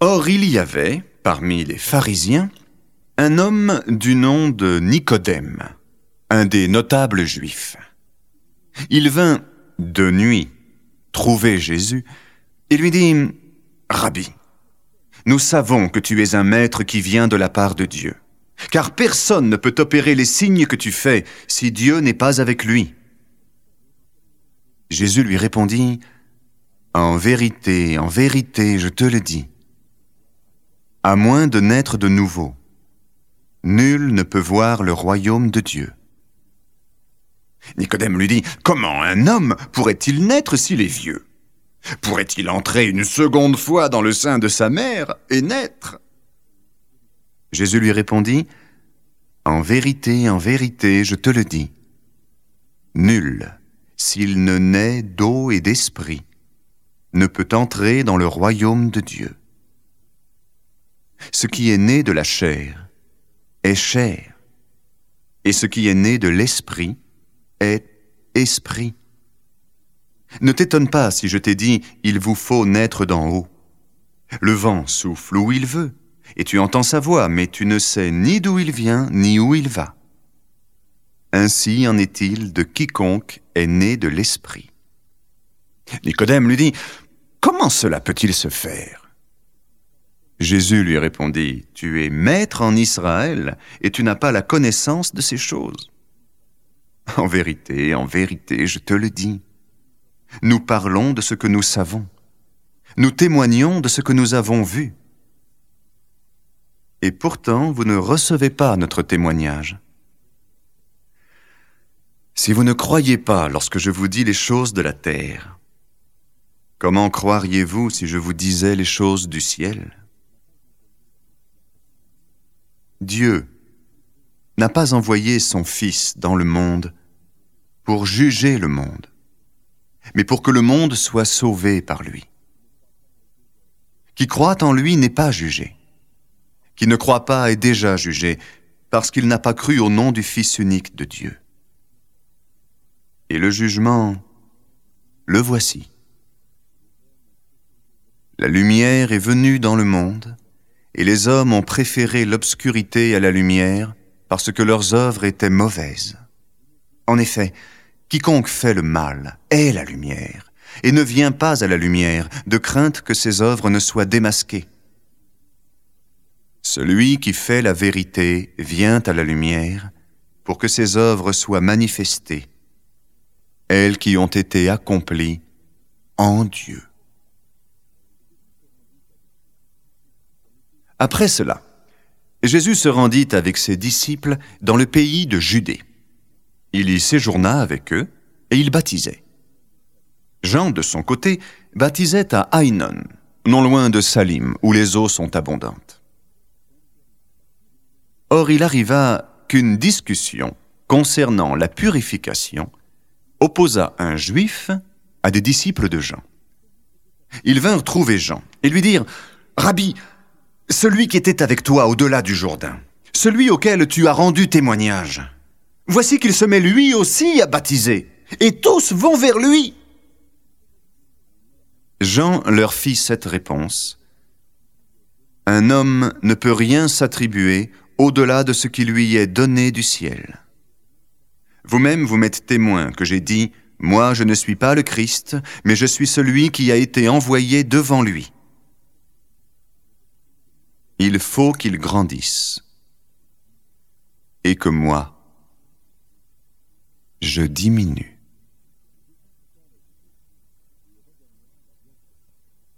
Or il y avait, parmi les pharisiens, un homme du nom de Nicodème, un des notables juifs. Il vint de nuit trouver Jésus et lui dit « Rabbi, nous savons que tu es un maître qui vient de la part de Dieu, car personne ne peut opérer les signes que tu fais si Dieu n'est pas avec lui. » Jésus lui répondit « en vérité, je te le dis, à moins de naître de nouveau, nul ne peut voir le royaume de Dieu. » Nicodème lui dit « Comment un homme pourrait-il naître s'il est vieux? Pourrait-il entrer une seconde fois dans le sein de sa mère et naître ?» Jésus lui répondit « en vérité, je te le dis, nul, s'il ne naît d'eau et d'esprit, ne peut entrer dans le royaume de Dieu. Ce qui est né de la chair est chair, et ce qui est né de l'esprit est esprit. Ne t'étonne pas si je t'ai dit « il vous faut naître d'en haut ». Le vent souffle où il veut, et tu entends sa voix, mais tu ne sais ni d'où il vient, ni où il va. Ainsi en est-il de quiconque est né de l'esprit. » Nicodème lui dit « Comment cela peut-il se faire ?» Jésus lui répondit « Tu es maître en Israël, et tu n'as pas la connaissance de ces choses. En vérité, je te le dis. Nous parlons de ce que nous savons. Nous témoignons de ce que nous avons vu. Et pourtant, vous ne recevez pas notre témoignage. Si vous ne croyez pas lorsque je vous dis les choses de la terre, comment croiriez-vous si je vous disais les choses du ciel ? Dieu n'a pas envoyé son Fils dans le monde pour juger le monde, mais pour que le monde soit sauvé par lui. Qui croit en lui n'est pas jugé. Qui ne croit pas est déjà jugé, parce qu'il n'a pas cru au nom du Fils unique de Dieu. Et le jugement, le voici. La lumière est venue dans le monde, et les hommes ont préféré l'obscurité à la lumière, parce que leurs œuvres étaient mauvaises. En effet, quiconque fait le mal est la lumière, et ne vient pas à la lumière, de crainte que ses œuvres ne soient démasquées. Celui qui fait la vérité vient à la lumière, pour que ses œuvres soient manifestées, elles qui ont été accomplies en Dieu. Après cela, Jésus se rendit avec ses disciples dans le pays de Judée. Il y séjourna avec eux et il baptisait. Jean, de son côté, baptisait à Aïnon, non loin de Salim, où les eaux sont abondantes. Or, il arriva qu'une discussion concernant la purification opposa un juif à des disciples de Jean. Ils vinrent trouver Jean et lui dirent « Rabbi, celui qui était avec toi au-delà du Jourdain, celui auquel tu as rendu témoignage, voici qu'il se met lui aussi à baptiser, et tous vont vers lui. » Jean leur fit cette réponse. « Un homme ne peut rien s'attribuer au-delà de ce qui lui est donné du ciel. Vous-même vous m'êtes témoin que j'ai dit, moi je ne suis pas le Christ, mais je suis celui qui a été envoyé devant lui. Il faut qu'il grandisse, et que moi, je diminue. »